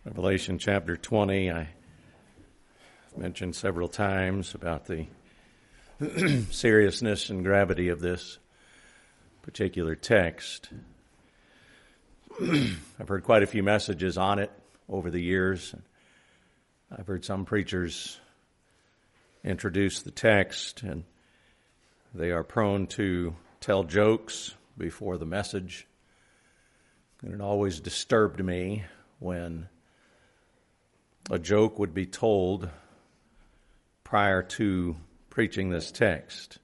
Revelation chapter 20, I mentioned several times about the seriousness and gravity of this particular text. I've heard quite a few messages on it over the years. I've heard some preachers introduce the text, and they are prone to tell jokes before the message. And it always disturbed me when a joke would be told prior to preaching this text.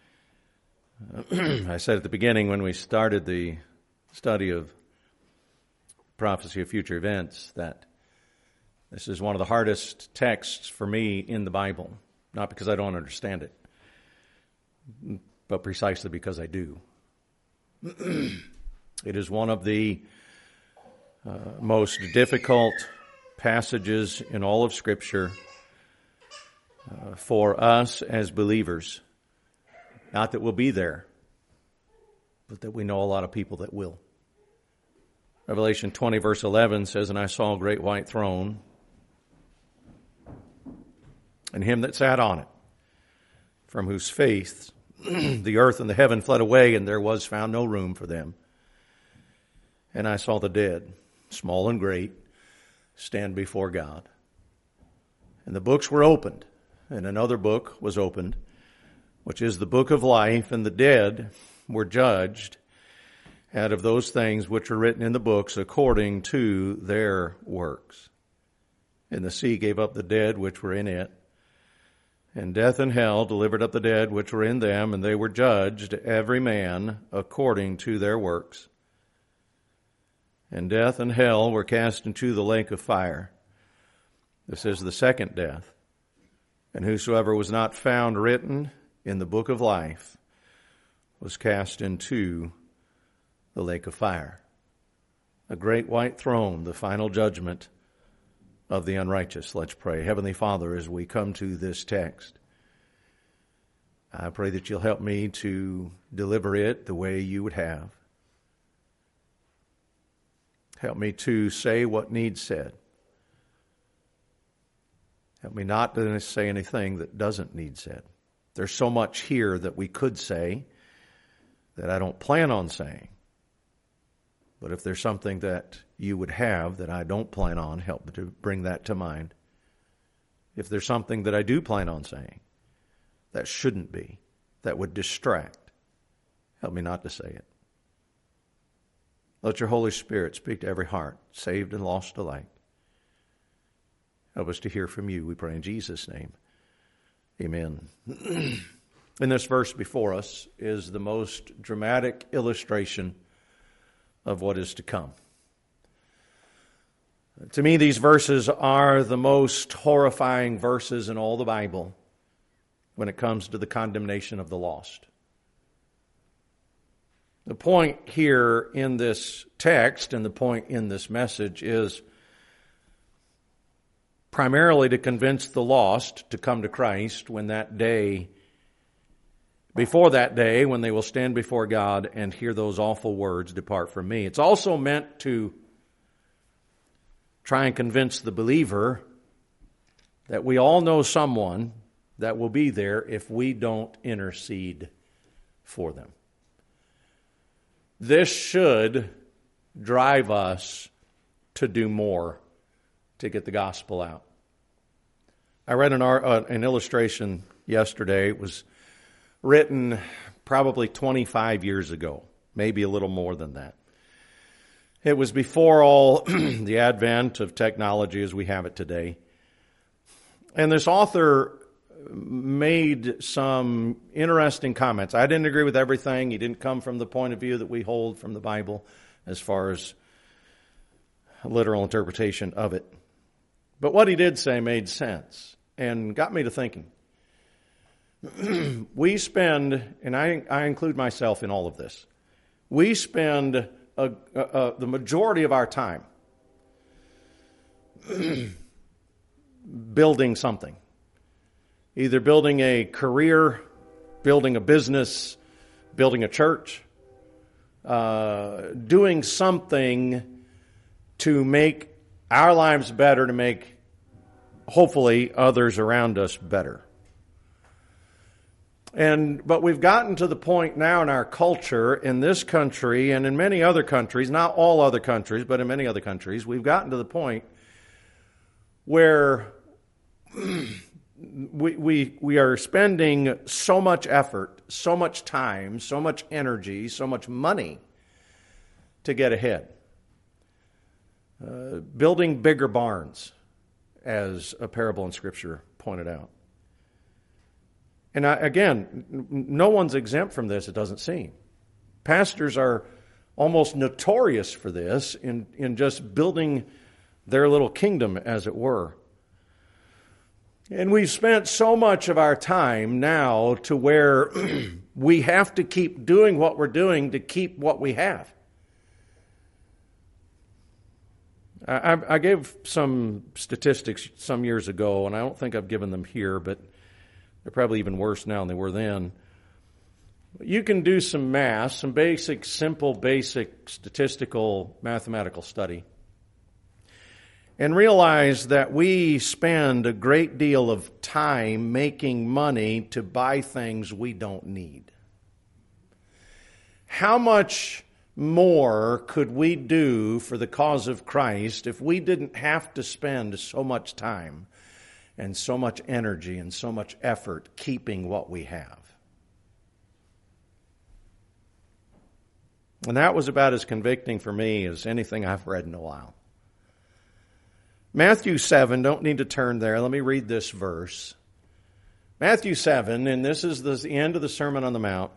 I said at the beginning when we started the study of prophecy of future events that this is one of the hardest texts for me in the Bible, not because I don't understand it, but precisely because I do. It is one of the most difficult passages in all of Scripture for us as believers. Not that we'll be there, but that we know a lot of people that will. Revelation 20 verse 11 says, "And I saw a great white throne, and him that sat on it, from whose face the earth and the heaven fled away, and there was found no room for them. And I saw the dead, small and great, stand before God. And the books were opened, and another book was opened, which is the book of life, and the dead were judged out of those things which were written in the books according to their works. And the sea gave up the dead which were in it, and death and hell delivered up the dead which were in them, and they were judged, every man according to their works. And death and hell were cast into the lake of fire. This is the second death. And whosoever was not found written in the book of life was cast into the lake of fire." A great white throne, the final judgment of the unrighteous. Let's pray. Heavenly Father, as we come to this text, I pray that you'll help me to deliver it the way you would have. Help me to say what needs said. Help me not to say anything that doesn't need said. There's so much here that we could say that I don't plan on saying. But if there's something that you would have that I don't plan on, help me to bring that to mind. If there's something that I do plan on saying that shouldn't be, that would distract, help me not to say it. Let your Holy Spirit speak to every heart, saved and lost alike. Help us to hear from you, we pray in Jesus' name. Amen. In this verse before us is the most dramatic illustration of what is to come. To me, these verses are the most horrifying verses in all the Bible when it comes to the condemnation of the lost. The point here in this text and the point in this message is primarily to convince the lost to come to Christ when that day, before that day, when they will stand before God and hear those awful words, "Depart from me." It's also meant to try and convince the believer that we all know someone that will be there if we don't intercede for them. This should drive us to do more to get the gospel out. I read an illustration yesterday. It was written probably 25 years ago, maybe a little more than that. It was before all the advent of technology as we have it today. And this author made some interesting comments. I didn't agree with everything. He didn't come from the point of view that we hold from the Bible as far as literal interpretation of it. But what he did say made sense and got me to thinking. We spend, and I include myself in all of this, we spend the majority of our time building something. Either building a career, building a business, building a church, doing something to make our lives better to make, hopefully, others around us better. But we've gotten to the point now in our culture, in this country and in many other countries, not all other countries, but in many other countries, we've gotten to the point where we are spending so much effort, so much time, so much energy, so much money to get ahead. Building bigger barns, as a parable in Scripture pointed out. And again, no one's exempt from this, it doesn't seem. Pastors are almost notorious for this in just building their little kingdom, as it were. And we've spent so much of our time now to where we have to keep doing what we're doing to keep what we have. I gave some statistics some years ago, and I don't think I've given them here, but they're probably even worse now than they were then. You can do some math, some basic statistical mathematical study, and realize that we spend a great deal of time making money to buy things we don't need. How much more could we do for the cause of Christ if we didn't have to spend so much time and so much energy and so much effort keeping what we have? And that was about as convicting for me as anything I've read in a while. Matthew 7, don't need to turn there. Let me read this verse. Matthew 7, and this is the end of the Sermon on the Mount,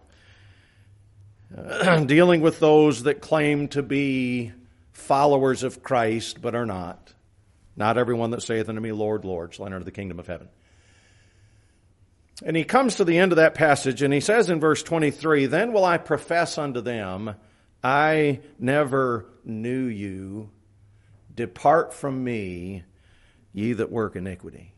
dealing with those that claim to be followers of Christ but are not. Not everyone that saith unto me, Lord, Lord, shall enter the kingdom of heaven. And he comes to the end of that passage, and he says in verse 23, Then will I profess unto them, I never knew you. Depart from me, ye that work iniquity.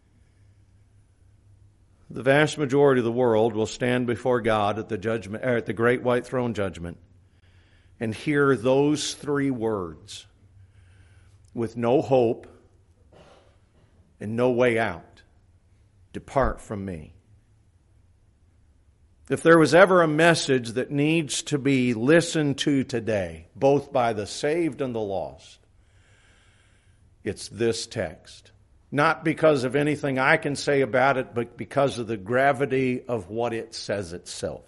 The vast majority of the world will stand before God at the judgment, at the great white throne judgment, and hear those three words with no hope and no way out. Depart from me. If there was ever a message that needs to be listened to today, both by the saved and the lost, it's this text. Not because of anything I can say about it, but because of the gravity of what it says itself.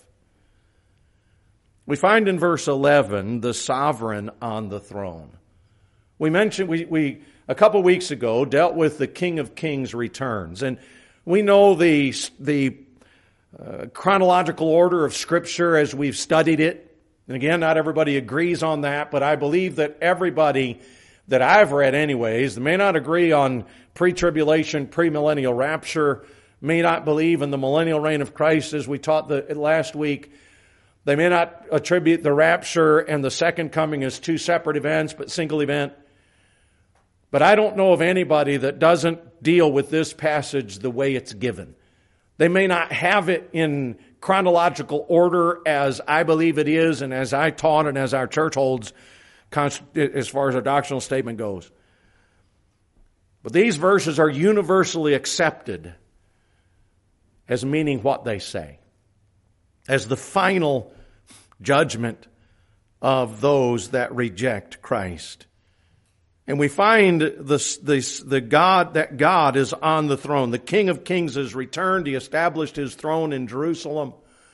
We find in verse 11 the sovereign on the throne. We mentioned, we a couple weeks ago dealt with the King of Kings returns. And we know the chronological order of Scripture as we've studied it. And again, not everybody agrees on that, but I believe that everybody that I've read anyways, they may not agree on pre-tribulation, premillennial rapture, may not believe in the millennial reign of Christ as we taught last week. They may not attribute the rapture and the second coming as two separate events, but single event. But I don't know of anybody that doesn't deal with this passage the way it's given. They may not have it in chronological order as I believe it is and as I taught and as our church holds as far as our doctrinal statement goes. But these verses are universally accepted as meaning what they say, as the final judgment of those that reject Christ. And we find the God, that God is on the throne. The King of Kings has returned. He established His throne in Jerusalem.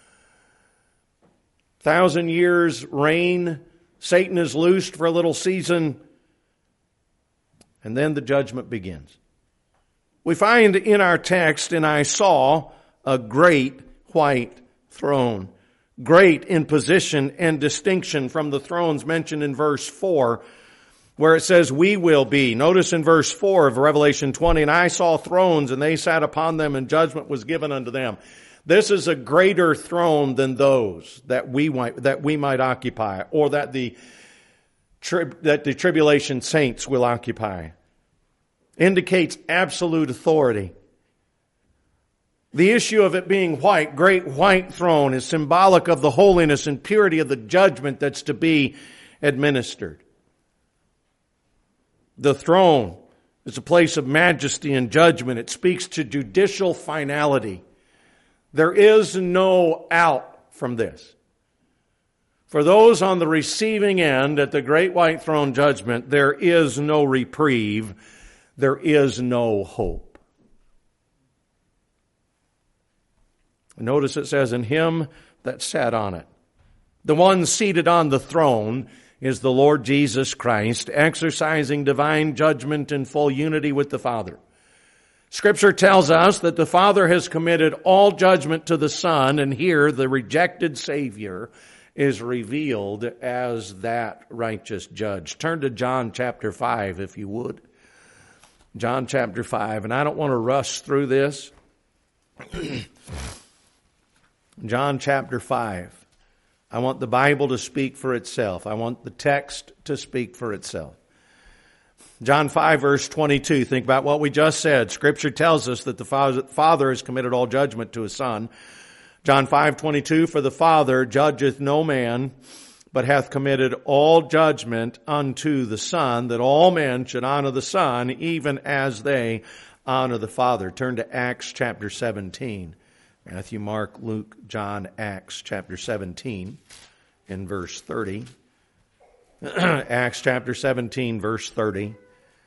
1,000 years reign. Satan is loosed for a little season. And then the judgment begins. We find in our text, and I saw a great white throne. Great in position and distinction from the thrones mentioned in verse 4, where it says, we will be. Notice in verse 4 of Revelation 20, and I saw thrones, and they sat upon them, and judgment was given unto them. This is a greater throne than those that we might occupy, or that the tribulation saints will occupy. Indicates absolute authority. The issue of it being white, great white throne, is symbolic of the holiness and purity of the judgment that's to be administered. The throne is a place of majesty and judgment. It speaks to judicial finality. There is no out from this. For those on the receiving end at the great white throne judgment, there is no reprieve. There is no hope. Notice it says, in him that sat on it. The one seated on the throne is the Lord Jesus Christ, exercising divine judgment in full unity with the Father. Scripture tells us that the Father has committed all judgment to the Son, and here the rejected Savior is revealed as that righteous judge. Turn to John chapter 5, if you would. John chapter 5, and I don't want to rush through this. John chapter 5. I want the Bible to speak for itself. I want the text to speak for itself. John 5 verse 22. Think about what we just said. Scripture tells us that the Father has committed all judgment to His Son. John 5:22, for the Father judgeth no man, but hath committed all judgment unto the Son, that all men should honor the Son, even as they honor the Father. Turn to Acts chapter 17. Matthew, Mark, Luke, John, Acts chapter 17 in verse 30. Acts chapter 17 verse 30.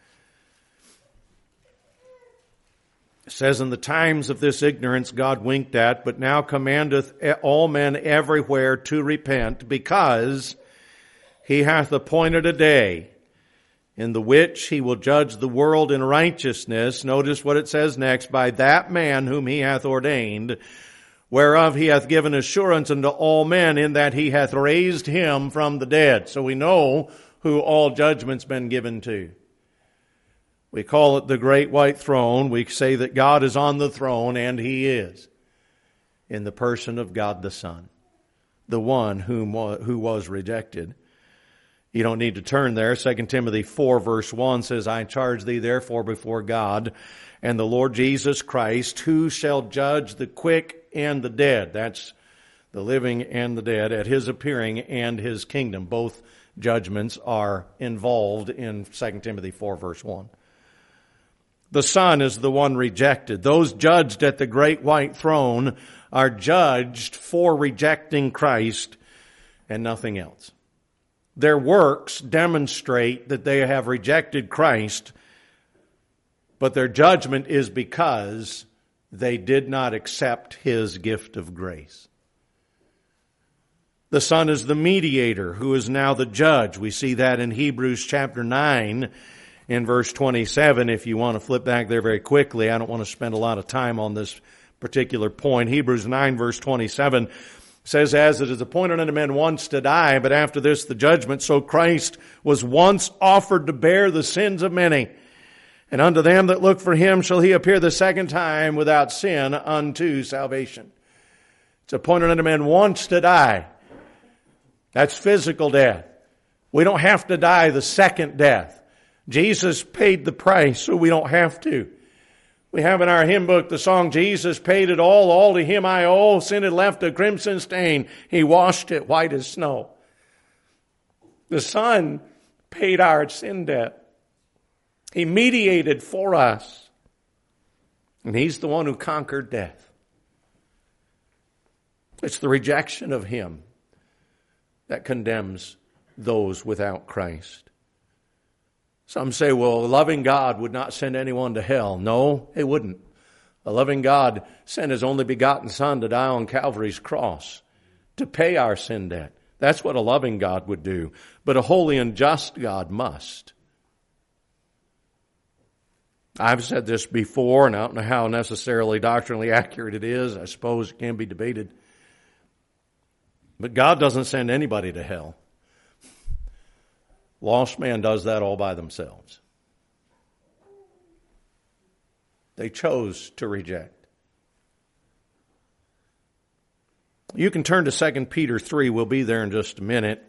It says, in the times of this ignorance God winked at, but now commandeth all men everywhere to repent, because He hath appointed a day in the which He will judge the world in righteousness. Notice what it says next, by that man whom He hath ordained, whereof He hath given assurance unto all men, in that He hath raised Him from the dead. So we know who all judgment's been given to. We call it the great white throne. We say that God is on the throne, and He is, in the person of God the Son, the one who was rejected. You don't need to turn there. 2 Timothy 4 verse 1 says, I charge thee therefore before God and the Lord Jesus Christ, who shall judge the quick and the dead. That's the living and the dead, at His appearing and His kingdom. Both judgments are involved in 2 Timothy 4 verse 1. The Son is the one rejected. Those judged at the great white throne are judged for rejecting Christ and nothing else. Their works demonstrate that they have rejected Christ, but their judgment is because they did not accept His gift of grace. The Son is the mediator, who is now the judge. We see that in Hebrews chapter 9 in verse 27. If you want to flip back there very quickly, I don't want to spend a lot of time on this particular point. Hebrews 9 verse 27 says, as it is appointed unto men once to die, but after this the judgment, so Christ was once offered to bear the sins of many. And unto them that look for Him shall He appear the second time without sin unto salvation. It's appointed unto men once to die. That's physical death. We don't have to die the second death. Jesus paid the price, so we don't have to. We have in our hymn book the song, Jesus paid it all to Him I owe. Sin had left a crimson stain. He washed it white as snow. The Son paid our sin debt. He mediated for us. And He's the one who conquered death. It's the rejection of Him that condemns those without Christ. Some say, well, a loving God would not send anyone to hell. No, He wouldn't. A loving God sent His only begotten Son to die on Calvary's cross to pay our sin debt. That's what a loving God would do. But a holy and just God must. I've said this before, and I don't know how necessarily doctrinally accurate it is. I suppose it can be debated. But God doesn't send anybody to hell. Lost man does that all by themselves. They chose to reject. You can turn to 2 Peter 3. We'll be there in just a minute.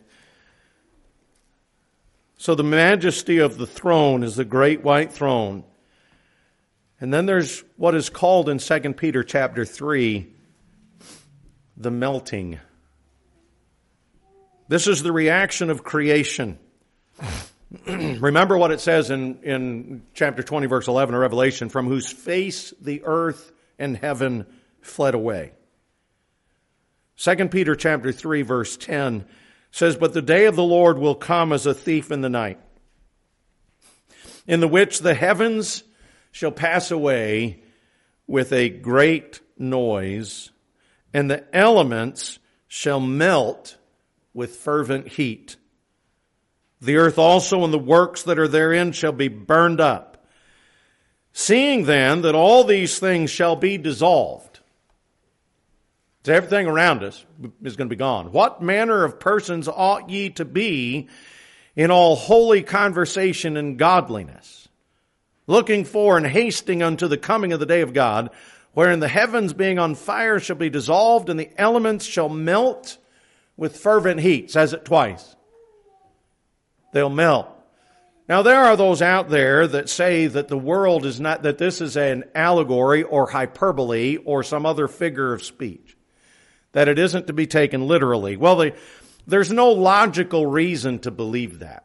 So the majesty of the throne is the great white throne. And then there's what is called in 2 Peter chapter 3, the melting. This is the reaction of creation. Remember what it says in chapter 20, verse 11 of Revelation, from whose face the earth and heaven fled away. 2 Peter chapter 3, verse 10 says, but the day of the Lord will come as a thief in the night, in the which the heavens shall pass away with a great noise, and the elements shall melt with fervent heat. The earth also and the works that are therein shall be burned up. Seeing then that all these things shall be dissolved. So everything around us is going to be gone. What manner of persons ought ye to be in all holy conversation and godliness, looking for and hasting unto the coming of the day of God, wherein the heavens being on fire shall be dissolved, and the elements shall melt with fervent heat. Says it twice. They'll melt. Now there are those out there that say that the world is not, that this is an allegory or hyperbole or some other figure of speech, that it isn't to be taken literally. Well, there's no logical reason to believe that.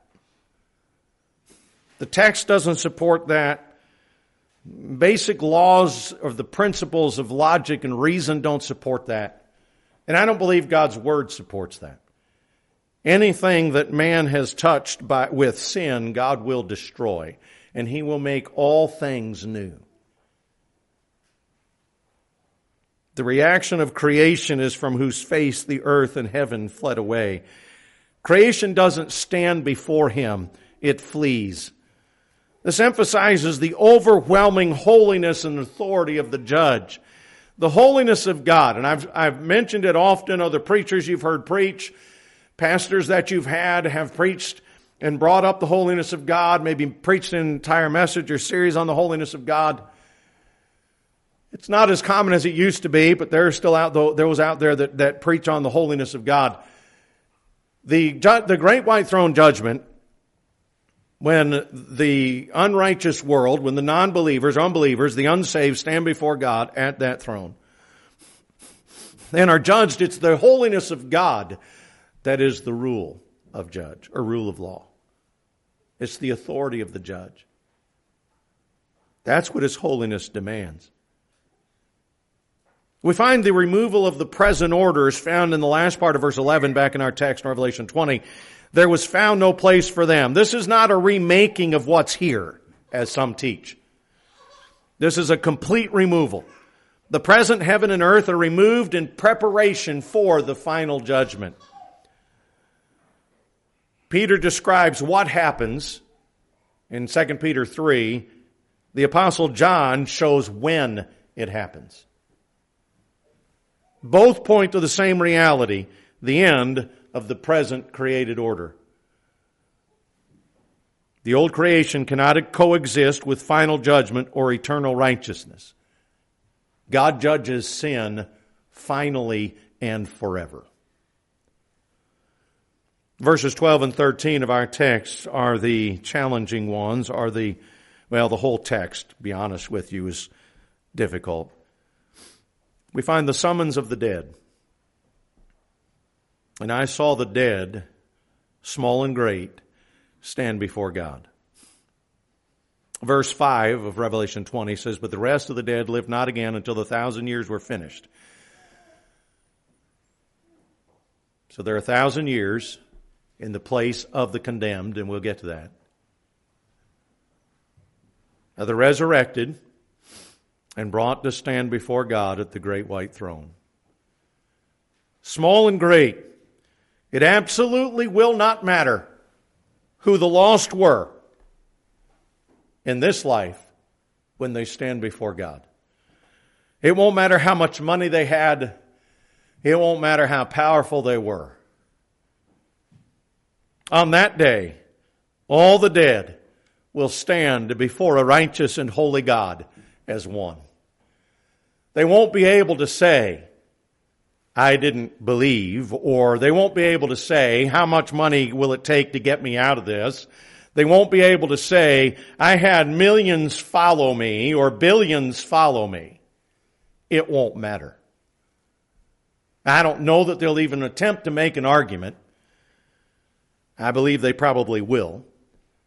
The text doesn't support that. Basic laws or the principles of logic and reason don't support that. And I don't believe God's Word supports that. Anything that man has touched with sin, God will destroy, and He will make all things new. The reaction of creation is from whose face the earth and heaven fled away. Creation doesn't stand before Him, it flees. This emphasizes the overwhelming holiness and authority of the judge. The holiness of God, and I've mentioned it often, other preachers you've heard preach, pastors that you've had have preached and brought up the holiness of God, maybe preached an entire message or series on the holiness of God. It's not as common as it used to be, but there are still those out there that preach on the holiness of God. The great white throne judgment, when the unrighteous world, when the non-believers, unbelievers, the unsaved stand before God at that throne and are judged, it's the holiness of God that is the rule of judge, or rule of law. It's the authority of the judge. That's what His holiness demands. We find the removal of the present order is found in the last part of verse 11 back in our text in Revelation 20. There was found no place for them. This is not a remaking of what's here, as some teach. This is a complete removal. The present heaven and earth are removed in preparation for the final judgment. Peter describes what happens in 2 Peter 3. The Apostle John shows when it happens. Both point to the same reality, the end of the present created order. The old creation cannot coexist with final judgment or eternal righteousness. God judges sin finally and forever. Verses 12 and 13 of our text are the challenging ones, the whole text, to be honest with you, is difficult. We find the summons of the dead. And I saw the dead, small and great, stand before God. Verse 5 of Revelation 20 says, but the rest of the dead lived not again until the 1,000 years were finished. So there are 1,000 years in the place of the condemned, and we'll get to that. Now the resurrected and brought to stand before God at the great white throne. Small and great, it absolutely will not matter who the lost were in this life when they stand before God. It won't matter how much money they had. It won't matter how powerful they were. On that day, all the dead will stand before a righteous and holy God as one. They won't be able to say, I didn't believe, or they won't be able to say, how much money will it take to get me out of this? They won't be able to say, I had millions follow me or billions follow me. It won't matter. I don't know that they'll even attempt to make an argument. I believe they probably will.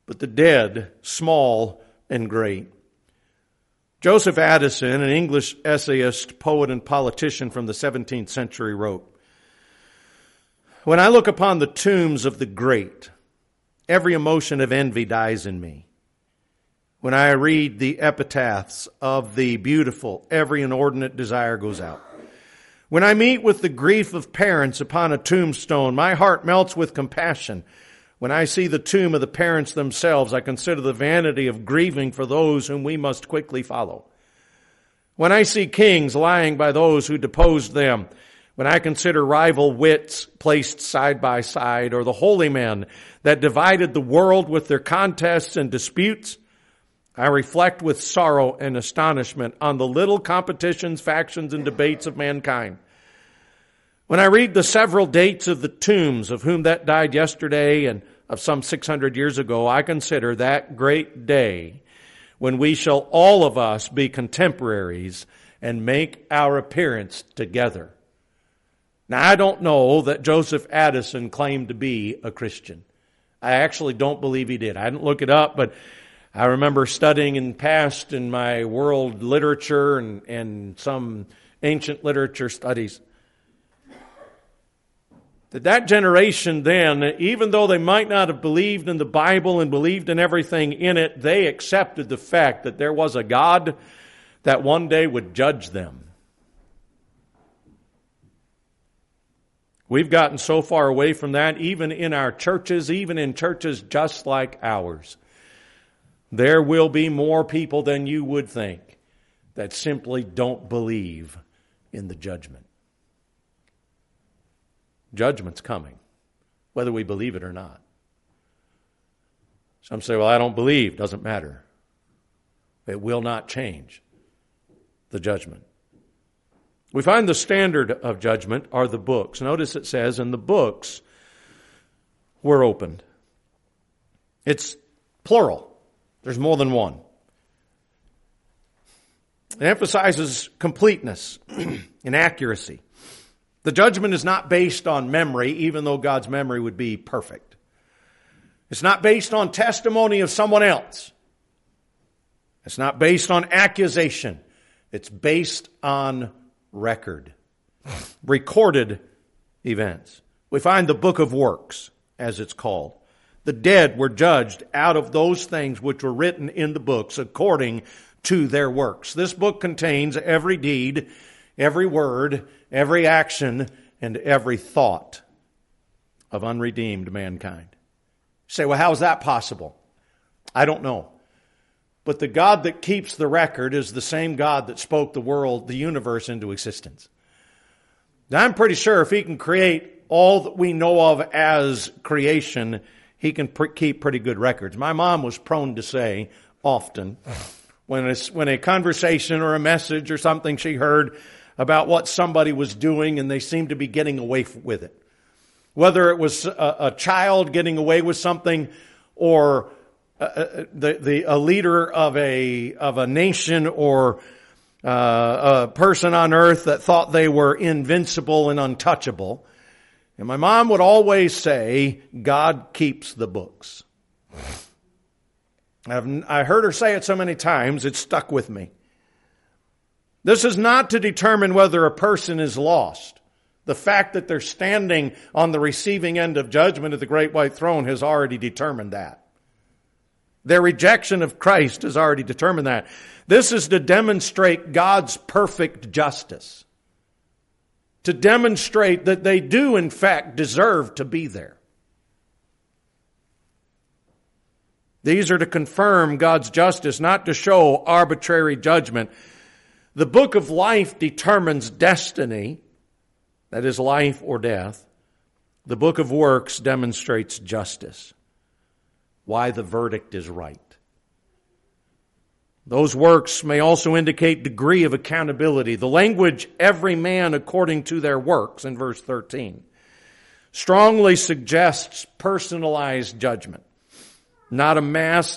but the dead, small and great. Joseph Addison, an English essayist, poet, and politician from the 17th century, wrote, "When I look upon the tombs of the great, every emotion of envy dies in me. When I read the epitaphs of the beautiful, every inordinate desire goes out. When I meet with the grief of parents upon a tombstone, my heart melts with compassion. When I see the tomb of the parents themselves, I consider the vanity of grieving for those whom we must quickly follow. When I see kings lying by those who deposed them, when I consider rival wits placed side by side, or the holy men that divided the world with their contests and disputes, I reflect with sorrow and astonishment on the little competitions, factions, and debates of mankind. When I read the several dates of the tombs of whom that died yesterday and of some 600 years ago, I consider that great day when we shall all of us be contemporaries and make our appearance together." Now, I don't know that Joseph Addison claimed to be a Christian. I actually don't believe he did. I didn't look it up, but I remember studying in past in my world literature and some ancient literature studies that generation then, even though they might not have believed in the Bible and believed in everything in it, they accepted the fact that there was a God that one day would judge them. We've gotten so far away from that, even in our churches, even in churches just like ours. There will be more people than you would think that simply don't believe in the judgment. Judgment's coming, whether we believe it or not. Some say, well, I don't believe. Doesn't matter. It will not change the judgment. We find the standard of judgment are the books. Notice it says, and the books were opened. It's plural. There's more than one. It emphasizes completeness and accuracy. The judgment is not based on memory, even though God's memory would be perfect. It's not based on testimony of someone else. It's not based on accusation. It's based on record. Recorded events. We find the book of works, as it's called. The dead were judged out of those things which were written in the books according to their works. This book contains every deed, every word, every action, and every thought of unredeemed mankind. You say, well, how is that possible? I don't know. But the God that keeps the record is the same God that spoke the world, the universe, into existence. Now, I'm pretty sure if He can create all that we know of as creation, He can keep pretty good records. My mom was prone to say often, when a conversation or a message or something she heard about what somebody was doing and they seemed to be getting away with it. Whether it was a child getting away with something or a leader of a nation or a person on earth that thought they were invincible and untouchable. And my mom would always say, God keeps the books. I heard her say it so many times, it stuck with me. This is not to determine whether a person is lost. The fact that they're standing on the receiving end of judgment at the great white throne has already determined that. Their rejection of Christ has already determined that. This is to demonstrate God's perfect justice. To demonstrate that they do, in fact, deserve to be there. These are to confirm God's justice, not to show arbitrary judgment. The book of life determines destiny, that is life or death. The book of works demonstrates justice, why the verdict is right. Those works may also indicate degree of accountability. The language, every man according to their works, in verse 13, strongly suggests personalized judgment, not a mass,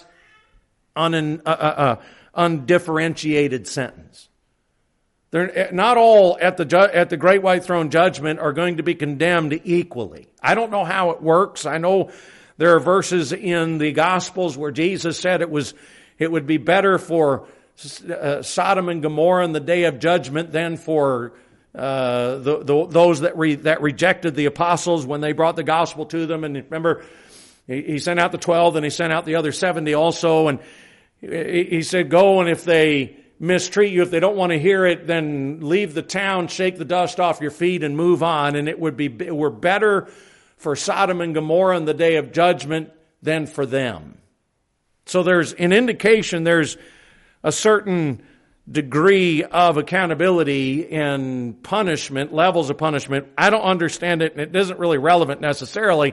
undifferentiated sentence. They're not all at the great white throne judgment are going to be condemned equally. I don't know how it works. I know There are verses in the Gospels where Jesus said it would be better for Sodom and Gomorrah in the day of judgment than for those that rejected the apostles when they brought the gospel to them. And remember, he sent out the 12 and he sent out the other 70 also. And he said, go, and if they mistreat you, if they don't want to hear it, then leave the town, shake the dust off your feet and move on. And it were better for Sodom and Gomorrah in the day of judgment than for them. So there's an indication, there's a certain degree of accountability in punishment, levels of punishment. I don't understand it, and it isn't really relevant necessarily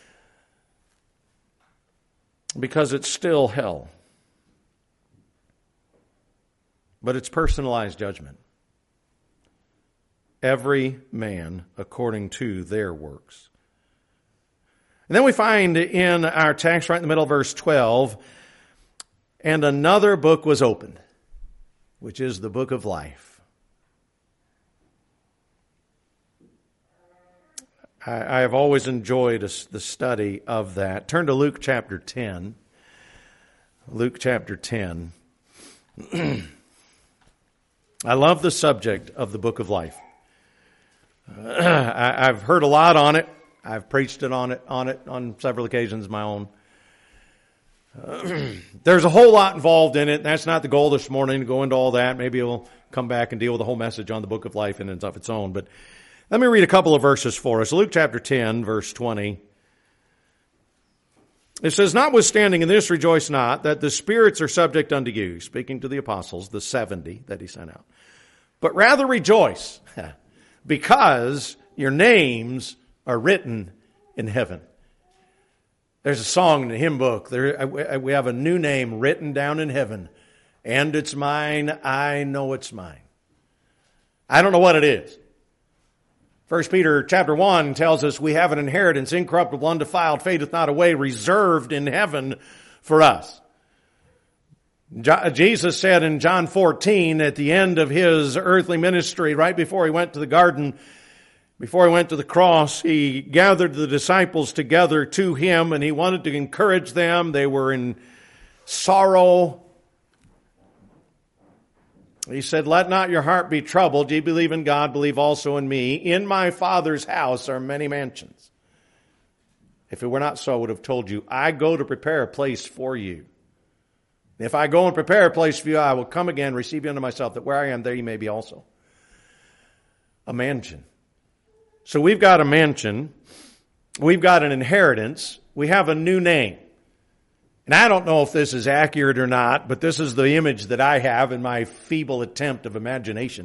because it's still hell. But it's personalized judgment. Every man according to their works. And then we find in our text right in the middle of verse 12, and another book was opened, which is the book of life. I have always enjoyed the study of that. Turn to Luke chapter 10. Luke chapter 10. I love the subject of the book of life. I've heard a lot on it. I've preached it on several occasions, my own. There's a whole lot involved in it. That's not the goal this morning to go into all that. Maybe we'll come back and deal with the whole message on the book of life in and of its own. But let me read a couple of verses for us. Luke chapter 10, verse 20. It says, notwithstanding in this rejoice not, that the spirits are subject unto you, speaking to the apostles, the 70 that he sent out. But rather rejoice, because your names are written in heaven. There's a song in the hymn book. We have a new name written down in heaven. And it's mine, I know it's mine. I don't know what it is. 1 Peter chapter 1 tells us we have an inheritance, incorruptible, undefiled, fadeth not away, reserved in heaven for us. Jesus said in John 14, at the end of his earthly ministry, right before he went to the garden, before he went to the cross, he gathered the disciples together to him, and he wanted to encourage them. They were in sorrow. He said, let not your heart be troubled. Ye believe in God, believe also in me. In my Father's house are many mansions. If it were not so, I would have told you, I go to prepare a place for you. If I go and prepare a place for you, I will come again, receive you unto myself, that where I am, there you may be also. A mansion. So we've got a mansion. We've got an inheritance. We have a new name. And I don't know if this is accurate or not, but this is the image that I have in my feeble attempt of imagination.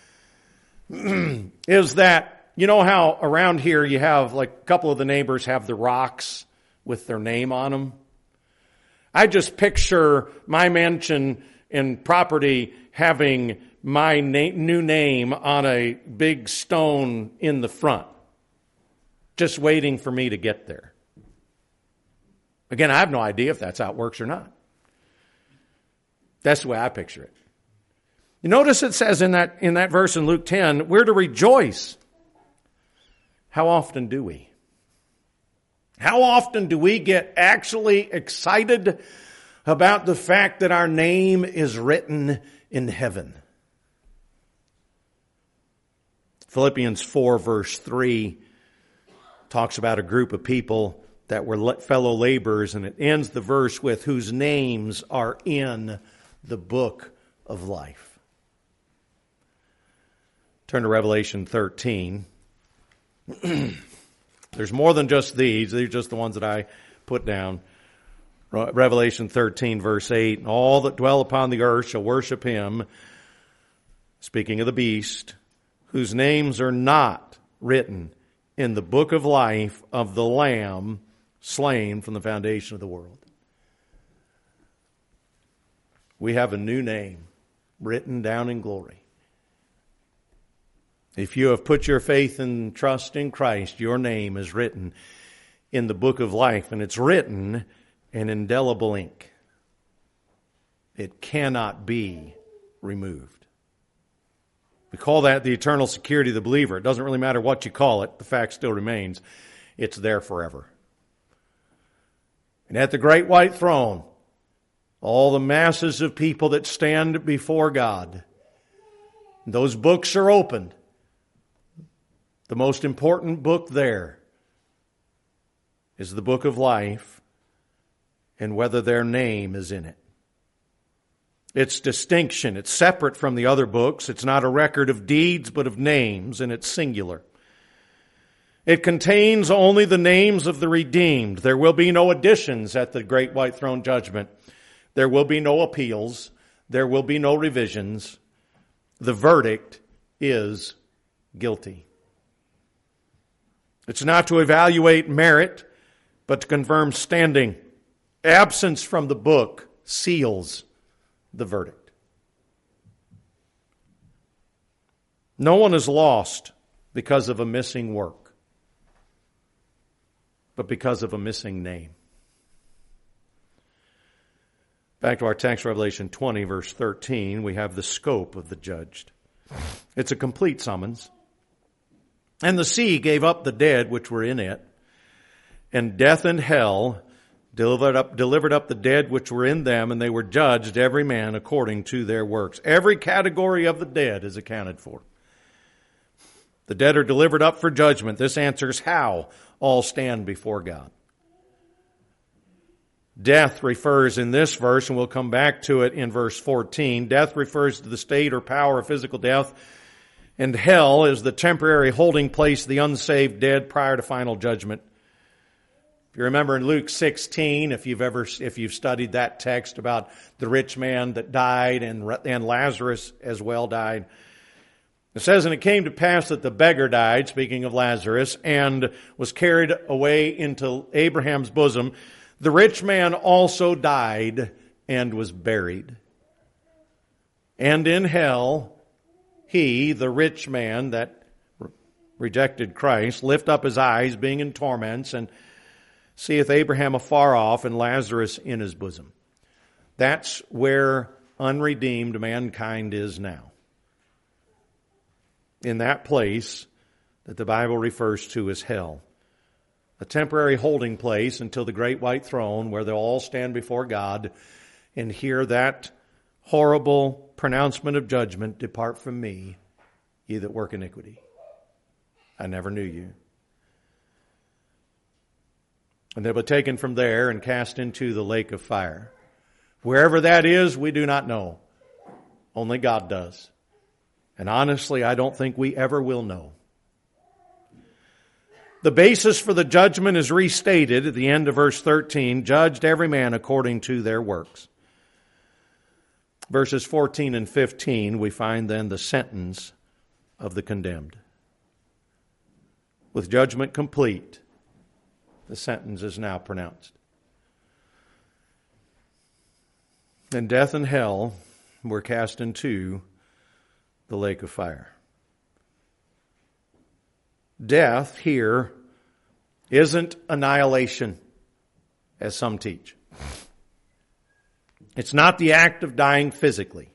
Is that, you know how around here you have, like a couple of the neighbors have the rocks with their name on them? I just picture my mansion and property having my new name on a big stone in the front, just waiting for me to get there. Again, I have no idea if that's how it works or not. That's the way I picture it. You notice it says in that verse in Luke 10, we're to rejoice. How often do we? How often do we get actually excited about the fact that our name is written in heaven? Philippians 4 verse 3 talks about a group of people that were fellow laborers, and it ends the verse with whose names are in the book of life. Turn to Revelation 13. There's more than just these. These are just the ones that I put down. Revelation 13 verse 8, and all that dwell upon the earth shall worship him, speaking of the beast, whose names are not written in the book of life of the Lamb slain from the foundation of the world. We have a new name written down in glory. If you have put your faith and trust in Christ, your name is written in the book of life, and it's written in indelible ink. It cannot be removed. We call that the eternal security of the believer. It doesn't really matter what you call it. The fact still remains. It's there forever. And at the great white throne, all the masses of people that stand before God, those books are opened. The most important book there is the book of life, and whether their name is in it. Its distinction, it's separate from the other books. It's not a record of deeds, but of names, and it's singular. It contains only the names of the redeemed. There will be no additions at the great white throne judgment. There will be no appeals. There will be no revisions. The verdict is guilty. It's not to evaluate merit, but to confirm standing. Absence from the book seals the verdict. No one is lost because of a missing work, but because of a missing name. Back to our text, Revelation 20, verse 13, we have the scope of the judged. It's a complete summons. And the sea gave up the dead which were in it, and death and hell delivered up the dead which were in them, and they were judged, every man according to their works. Every category of the dead is accounted for. The dead are delivered up for judgment. This answers how all stand before God. Death refers in this verse, and we'll come back to it in verse 14. Death refers to the state or power of physical death, and hell is the temporary holding place of the unsaved dead prior to final judgment. If you remember in Luke 16, if you've studied that text about the rich man that died and Lazarus as well died, it says, and it came to pass that the beggar died, speaking of Lazarus, and was carried away into Abraham's bosom. The rich man also died and was buried. And in hell, he, the rich man that rejected Christ, lift up his eyes, being in torments, and seeth Abraham afar off and Lazarus in his bosom. That's where unredeemed mankind is now. In that place that the Bible refers to as hell. A temporary holding place until the great white throne where they'll all stand before God and hear that horrible pronouncement of judgment, depart from me, ye that work iniquity. I never knew you. And they'll be taken from there and cast into the lake of fire. Wherever that is, we do not know. Only God does. And honestly, I don't think we ever will know. The basis for the judgment is restated at the end of verse 13, judged every man according to their works. Verses 14 and 15, we find then the sentence of the condemned. With judgment complete, the sentence is now pronounced. And death and hell were cast into the lake of fire. Death here isn't annihilation, as some teach. It's not the act of dying physically.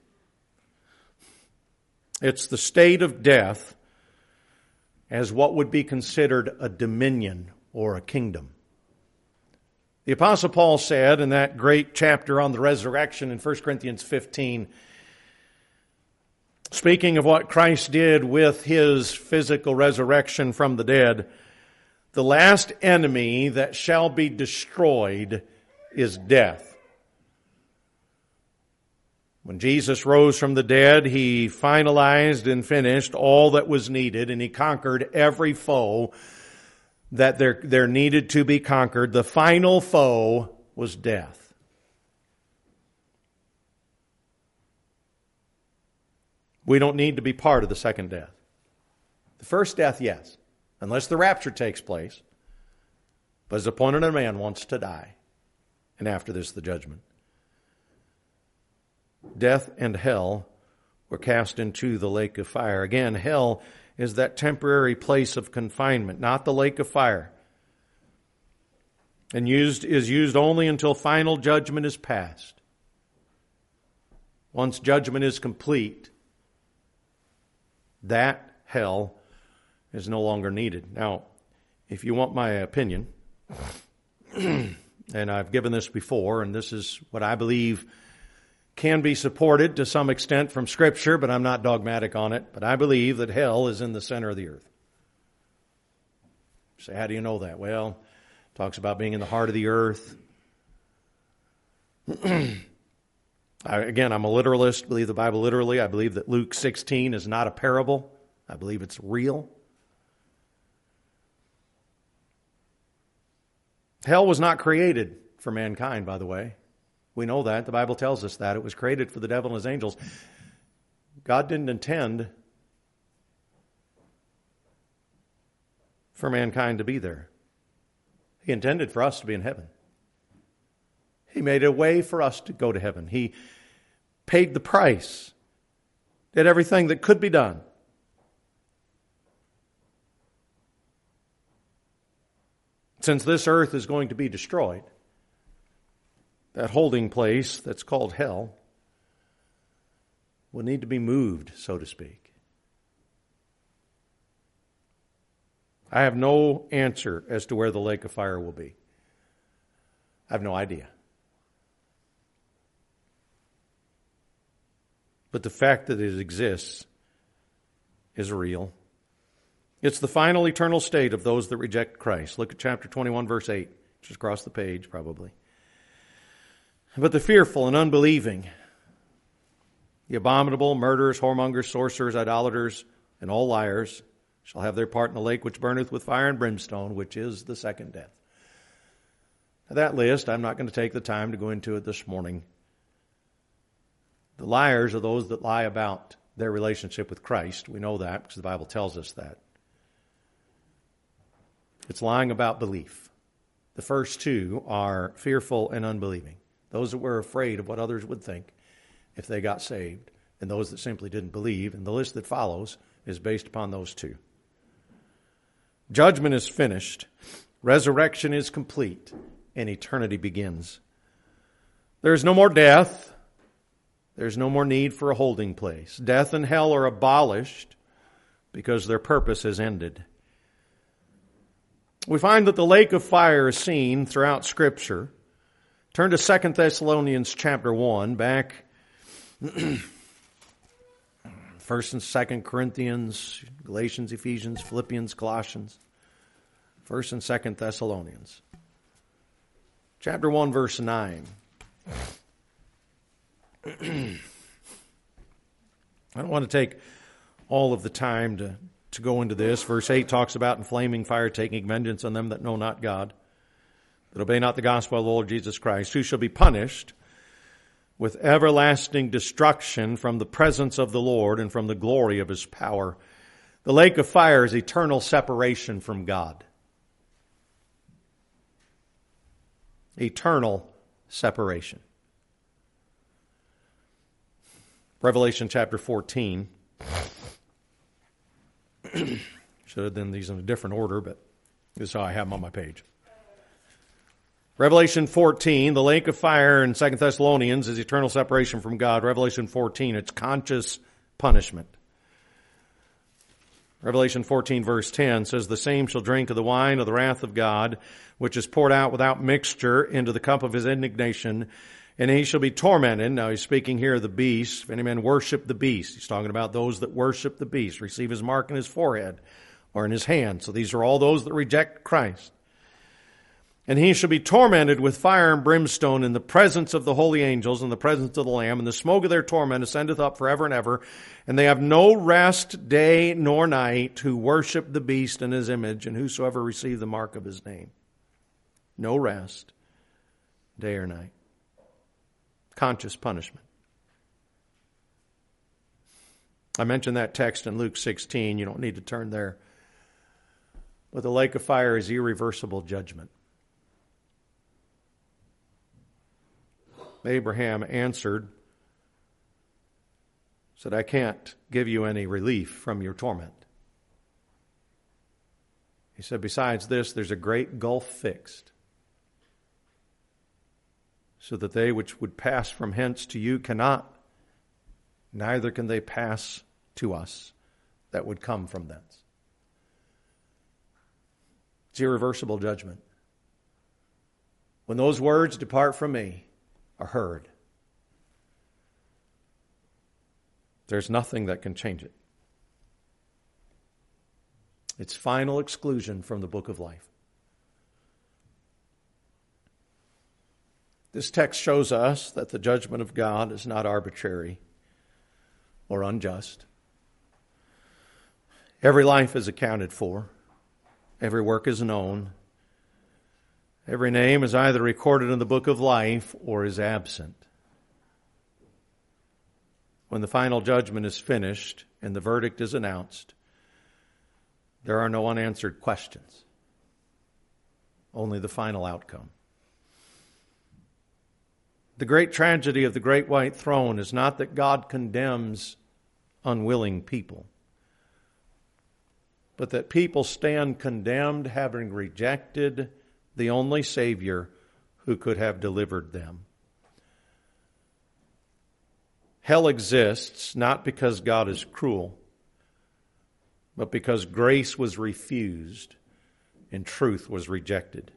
It's the state of death as what would be considered a dominion or a kingdom. The Apostle Paul said in that great chapter on the resurrection in 1 Corinthians 15, speaking of what Christ did with his physical resurrection from the dead, the last enemy that shall be destroyed is death. When Jesus rose from the dead, he finalized and finished all that was needed, and he conquered every foe that there needed to be conquered. The final foe was death. We don't need to be part of the second death. The first death, yes, unless the rapture takes place. But as appointed a man wants to die, and after this the judgment. Death and hell were cast into the lake of fire. Again, hell is that temporary place of confinement, not the lake of fire. And is used only until final judgment is passed. Once judgment is complete, that hell is no longer needed. Now, if you want my opinion, and And I've given this before, and this is what I believe can be supported to some extent from Scripture, but I'm not dogmatic on it. But I believe that hell is in the center of the earth. You say, how do you know that? Well, it talks about being in the heart of the earth. Again, I'm a literalist, believe the Bible literally. I believe that Luke 16 is not a parable. I believe it's real. Hell was not created for mankind, by the way. We know that. The Bible tells us that. It was created for the devil and his angels. God didn't intend for mankind to be there. He intended for us to be in heaven. He made a way for us to go to heaven. He paid the price, did everything that could be done. Since this earth is going to be destroyed, that holding place that's called hell will need to be moved, so to speak. I have no answer as to where the lake of fire will be. I have no idea. But the fact that it exists is real. It's the final eternal state of those that reject Christ. Look at chapter 21, verse 8, just across the page probably. But the fearful and unbelieving, the abominable, murderers, whoremongers, sorcerers, idolaters, and all liars shall have their part in the lake which burneth with fire and brimstone, which is the second death. Now that list, I'm not going to take the time to go into it this morning. The liars are those that lie about their relationship with Christ. We know that because the Bible tells us that. It's lying about belief. The first two are fearful and unbelieving. Those that were afraid of what others would think if they got saved, and those that simply didn't believe. And the list that follows is based upon those two. Judgment is finished. Resurrection is complete. And eternity begins. There's no more death. There's no more need for a holding place. Death and hell are abolished because their purpose has ended. We find that the lake of fire is seen throughout Scripture. Turn to 2 Thessalonians chapter 1, back 1 and 2 Corinthians, Galatians, Ephesians, Philippians, Colossians, 1 and 2 Thessalonians. Chapter 1, verse 9. I don't want to take all of the time to go into this. Verse 8 talks about in flaming fire taking vengeance on them that know not God, that obey not the gospel of the Lord Jesus Christ, who shall be punished with everlasting destruction from the presence of the Lord and from the glory of His power. The lake of fire is eternal separation from God. Eternal separation. Revelation chapter 14. Should have done these in a different order, but this is how I have them on my page. Revelation 14, the lake of fire in 2 Thessalonians is eternal separation from God. Revelation 14, it's conscious punishment. Revelation 14 verse 10 says, the same shall drink of the wine of the wrath of God, which is poured out without mixture into the cup of His indignation, and he shall be tormented. Now he's speaking here of the beast. If any man worship the beast, he's talking about those that worship the beast, receive his mark in his forehead or in his hand. So these are all those that reject Christ. And he shall be tormented with fire and brimstone in the presence of the holy angels and the presence of the Lamb, and the smoke of their torment ascendeth up forever and ever. And they have no rest day nor night who worship the beast and his image, and whosoever receive the mark of his name. No rest day or night. Conscious punishment. I mentioned that text in Luke 16. You don't need to turn there. But the lake of fire is irreversible judgment. Abraham answered, said, I can't give you any relief from your torment. He said, besides this, there's a great gulf fixed, so that they which would pass from hence to you cannot, neither can they pass to us that would come from thence. It's irreversible judgment. when those words, "Depart from me," are heard, there's nothing that can change it. It's final exclusion from the book of life. This text shows us that the judgment of God is not arbitrary or unjust. Every life is accounted for. Every work is known. Every name is either recorded in the book of life or is absent. When the final judgment is finished and the verdict is announced, there are no unanswered questions, only the final outcome. The great tragedy of the great white throne is not that God condemns unwilling people, but that people stand condemned having rejected the only Savior who could have delivered them. Hell exists not because God is cruel, but because grace was refused and truth was rejected.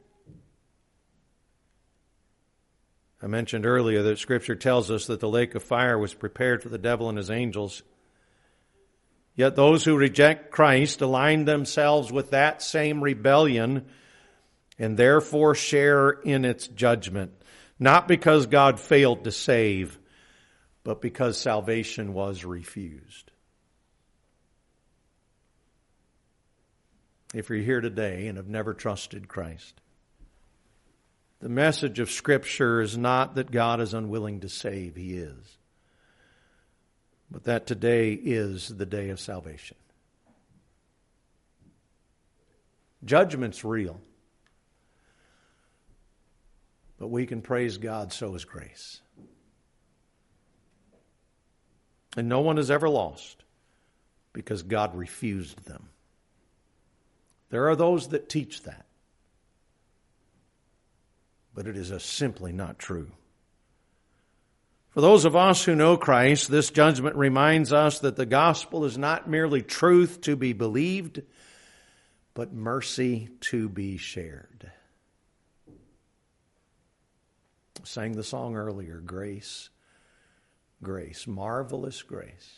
I mentioned earlier that Scripture tells us that the lake of fire was prepared for the devil and his angels. Yet those who reject Christ align themselves with that same rebellion and therefore share in its judgment, not because God failed to save, but because salvation was refused. If you're here today and have never trusted Christ, the message of Scripture is not that God is unwilling to save. He is. But that today is the day of salvation. Judgment's real. But we can praise God, so is grace. And no one is ever lost because God refused them. There are those that teach that. But it is simply not true. For those of us who know Christ, this judgment reminds us that the gospel is not merely truth to be believed, but mercy to be shared. I sang the song earlier, Grace, Grace, Marvelous Grace.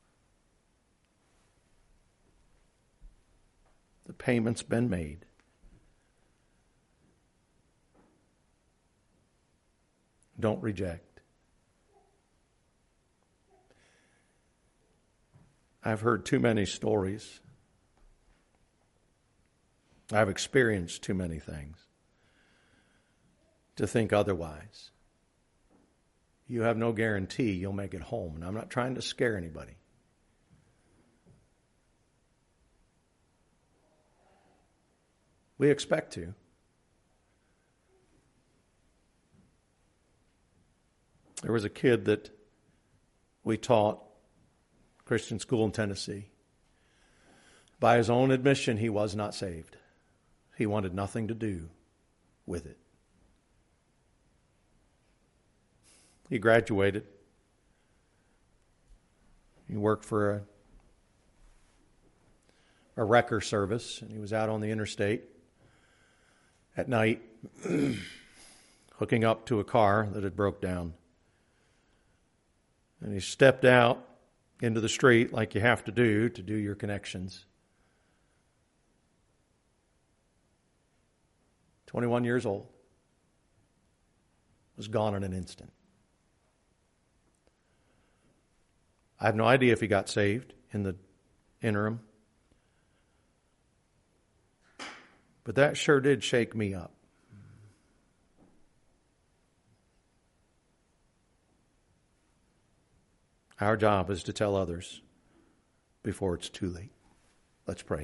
The payment's been made. Don't reject. I've heard too many stories. I've experienced too many things to think otherwise. You have no guarantee you'll make it home, and I'm not trying to scare anybody. We expect to. There was a kid that we taught Christian school in Tennessee. By his own admission, he was not saved. He wanted nothing to do with it. He graduated. He worked for a wrecker service, and he was out on the interstate at night hooking up to a car that had broke down. And he stepped out into the street like you have to do your connections. 21 years old. Was gone in an instant. I have no idea if he got saved in the interim. But that sure did shake me up. Our job is to tell others before it's too late. Let's pray.